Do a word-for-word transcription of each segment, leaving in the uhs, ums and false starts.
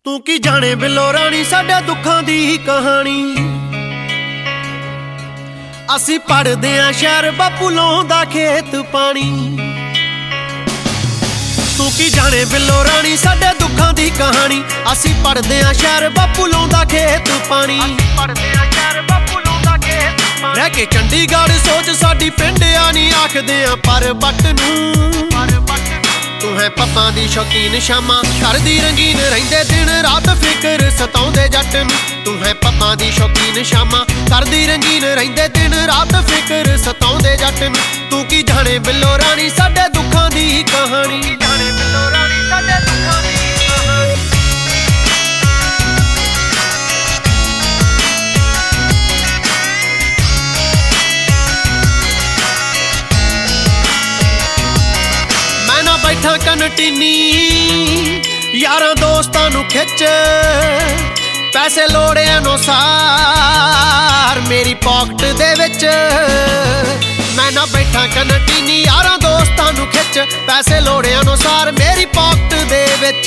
ਤੂੰ ਕੀ ਜਾਣੇ ਬਿੱਲੋ ਰਾਣੀ ਸਾਡੇ ਦੁੱਖਾਂ ਦੀ ਕਹਾਣੀ। ਅਸੀਂ ਪੜਦੇ ਆਂ ਸ਼ਹਿਰ ਬਾਪੂ ਲਾਉਂਦਾ ਖੇਤ ਪਾਣੀ। ਤੂੰ ਕੀ ਜਾਣੇ ਬਿੱਲੋ ਰਾਣੀ ਸਾਡੇ ਦੁੱਖਾਂ ਦੀ ਕਹਾਣੀ। ਅਸੀਂ ਪੜਦੇ ਆਂ ਸ਼ਹਿਰ ਬਾਪੂ ਲਾਉਂਦਾ ਖੇਤ ਪਾਣੀ। ਪੜਦੇ ਆਂ ਸ਼ਹਿਰ ਬਾਪੂ ਲਾਉਂਦਾ ਖੇਤ ਪਾਣੀ। ਰਹਿ ਕੇ ਚੰਡੀਗੜ੍ਹ ਸੋਚ ਸਾਡੀ ਪਿੰਡ ਆ ਨੀ ਆਖਦੇ ਆਂ ਪਰ ਬੱਟ ਨੂੰ। ਤੂੰ ਹੈ ਪੱਪਾਂ ਦੀ ਸ਼ੌਕੀਨ ਸ਼ਾਮਾਂ ਕਰਦੀ ਰੰਗੀਨ ਰਹਿੰਦੇ ਦਿਨ ਰਾਤ ਫਿਕਰ ਸਤਾਉਂਦੇ ਜੱਟ ਨੂੰ। ਤੂੰ ਹੈ ਪੱਪਾਂ ਦੀ ਸ਼ੌਕੀਨ ਸ਼ਾਮਾਂ ਕਰਦੀ ਰੰਗੀਨ ਰਹਿੰਦੇ ਦਿਨ ਰਾਤ ਫਿਕਰ ਸਤਾਉਂਦੇ ਜੱਟ ਨੂੰ। ਤੂੰ ਕੀ ਜਾਣੇ ਬਿੱਲੋ ਰਾਣੀ ਸਾਡੇ ਦੁੱਖਾਂ ਦੀ ਕਹਾਣੀ। ਜਾਣੇ ਬਿੱਲੋ ਰਾਣੀ ਸਾਡੇ ਦੁੱਖਾਂ ਦੀ ਕਹਾਣੀ। ਮੈਂ ਨਾ ਬੈਠਾ ਕੰਟੀਨੀ ਯਾਰਾਂ ਦੋਸਤਾਂ ਨੂੰ ਖਿੱਚ ਪੈਸੇ ਲੋੜੇ ਅਨੁਸਾਰ ਮੇਰੀ ਪਾਕਟ ਦੇ ਵਿੱਚ। ਮੈਂ ਨਾ ਬੈਠਾ ਕੰਟੀਨੀ ਯਾਰਾਂ ਦੋਸਤਾਂ ਨੂੰ ਖਿੱਚ ਪੈਸੇ ਲੋੜੇ ਅਨੁਸਾਰ ਮੇਰੀ ਪਾਕਟ ਦੇ ਵਿੱਚ।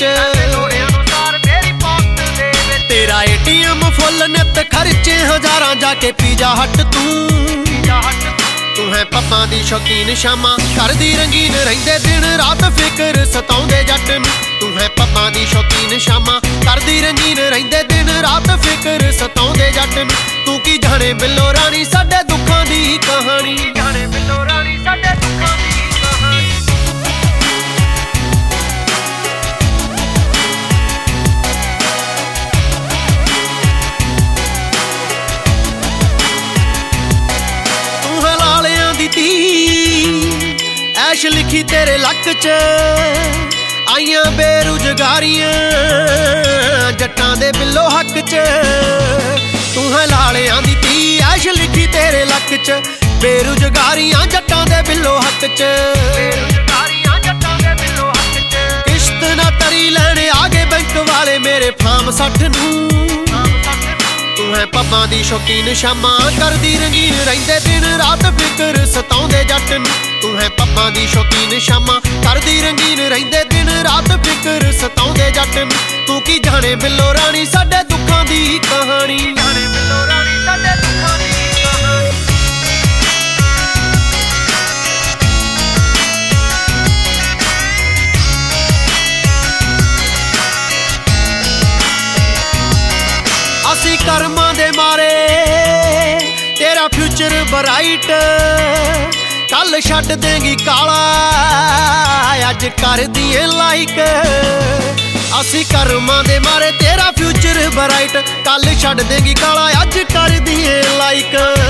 ਤੇਰਾ ਏਟੀਐਮ ਫੁੱਲ ਨਿੱਤ ਖਰਚੇ ਹਜ਼ਾਰਾਂ ਜਾ ਕੇ ਪੀਜ਼ਾ ਹੱਟ ਤੂੰ। ਤੂੰ ਹੈ ਪੱਪਾਂ ਦੀ ਸ਼ੌਕੀਨ ਸ਼ਾਮਾਂ ਕਰਦੀ ਰੰਗੀਨ ਰਹਿੰਦੇ ਦਿਨ ਰਾਤ ਫਿਕਰ ਸਤਾਉਂਦੇ ਜੱਟ ਨੂੰ। ਤੂੰ ਹੈ ਪੱਪਾਂ ਦੀ ਸ਼ੌਕੀਨ ਸ਼ਾਮਾਂ ਕਰਦੀ ਰੰਗੀਨ ਰਹਿੰਦੇ ਦਿਨ ਰਾਤ ਫਿਕਰ ਸਤਾਉਂਦੇ ਜੱਟ ਨੂੰ। ਤੂੰ ਕੀ ਜਾਣੇ ਬਿੱਲੋ ਰਾਣੀ ਸਾਡੇ ਦੁੱਖਾਂ ਦੀ ਕਹਾਣੀ। ਜਾਣੇ ਬਿੱਲੋ ਰਾਣੀ ਸਾਡੇ ਦੁੱਖਾਂ ਦੀ ਕਹਾਣੀ। ਤੂੰ ਹੈ ਲਾਲਿਆਂ ਦੀ ਧੀ ਐਸ਼ ਲਿਖੀ ਤੇਰੇ ਲੱਕ 'ਚ ਆਈਆਂ ਬੇਰੁਜ਼ਗਾਰੀਆਂ ਜੱਟਾਂ ਦੇ ਬਿੱਲੋ ਹੱਕ 'ਚ। ਤੂੰ ਹੈ ਲਾਲਿਆਂ ਦੀ ਧੀ ਐਸ਼ ਲਿਖੀ ਤੇਰੇ ਲੱਕ 'ਚ ਬੇਰੁਜ਼ਗਾਰੀਆਂ ਜੱਟਾਂ ਦੇ ਬਿੱਲੋ ਹੱਕ 'ਚ। ਕਿਸ਼ਤ ਨਾ ਤਰੀ ਲੈਣੇ ਆ ਗਏ ਬੈਂਕ ਵਾਲੇ ਮੇਰੇ ਫਾਰਮ ਸੱਠ ਨੂੰ। ਤੂੰ ਹੈ ਪੱਬਾਂ ਦੀ ਸ਼ੌਕੀਨ ਸ਼ਾਮਾਂ ਕਰਦੀ ਰੰਗੀਨ ਰਹਿੰਦੇ ਦਿਨ ਰਾਤ ਫਿਕਰ ਸਤਾਉਂਦੇ ਜੱਟ ਨੂੰ। ਤੂੰ ਹੈ ਪੱਬਾਂ ਦੀ ਸ਼ੌਕੀਨ ਸ਼ਾਮਾਂ ਕਰਦੀ ਰੰਗੀਨ ਰਹਿੰਦੇ ਦਿਨ ਰਾਤ ਫਿਕਰ ਸਤਾਉਂਦੇ ਜੱਟ ਨੂੰ। ਤੂੰ ਕੀ ਜਾਣੇ ਬਿੱਲੋ ਰਾਣੀ ਸਾਡੇ ਦੁੱਖਾਂ ਦੀ ਕਹਾਣੀ। ਜਾਣੇ ਬਿੱਲੋ ਰਾਣੀ ਸਾਡੇ ਦੁੱਖਾਂ ਦੀ ਕਹਾਣੀ। ਅਸੀਂ ਕਰਮਾਂ ਦੇ ਮਾਰੇ ਤੇਰਾ ਫਿਊਚਰ ਬਰਾਈਟ ਕੱਲ ਛੱਡ ਦੇਂਗੀ ਕਾਲਾ ਅੱਜ ਕਰਦੀ ਏ ਲਾਈਕ। ਅਸੀਂ ਕਰਮਾਂ ਦੇ ਮਾਰੇ ਤੇਰਾ ਫਿਊਚਰ ਬਰਾਈਟ ਕੱਲ ਛੱਡ ਦੇਂਗੀ ਕਾਲਾ ਅੱਜ ਕਰਦੀ ਏ ਲਾਈਕ।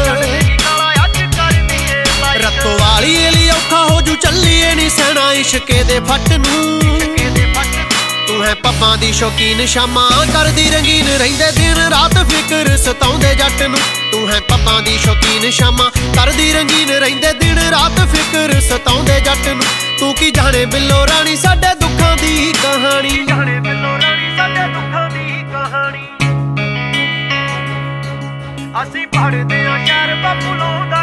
ਰੱਤੋ ਵਾਲੀ ਲਈ ਔਖਾ ਹੋ ਜੂ ਚੱਲੀਏ ਨੀ ਸਹਿਣਾ ਇਸ਼ਕੇ ਦੇ ਫੱਟ ਨੂੰ। ਤੂੰ ਹੈ ਪੱਬਾਂ ਦੀ ਸ਼ੌਕੀਨ ਸ਼ਾਮਾਂ ਕਰਦੀ ਰੰਗੀਨ ਰਹਿੰਦੇ ਦਿਨ ਰਾਤ ਫਿਕਰ ਸਤਾਉਂਦੇ ਜੱਟ ਨੂੰ। ਤੂੰ ਹੈ ਪੱਬਾਂ ਦੀ ਸ਼ੌਕੀਨ ਸ਼ਾਮਾਂ ਕਰਦੀ ਰੰਗੀਨ ਰਹਿੰਦੇ ਦਿਨ ਰਾਤ ਫਿਕਰ ਸਤਾਉਂਦੇ ਜੱਟ ਨੂੰ। ਤੂੰ ਕੀ ਜਾਣੇ ਬਿੱਲੋ ਰਾਣੀ ਸਾਡੇ ਦੁੱਖਾਂ ਦੀ ਕਹਾਣੀ। ਜਾਣੇ ਬਿੱਲੋ ਰਾਣੀ ਸਾਡੇ ਦੁੱਖਾਂ ਦੀ ਕਹਾਣੀ। ਅਸੀਂ ਪੜਦੇ ਆਂ ਸ਼ਹਿਰ ਬਾਪੂ ਲਾਉਂਦਾ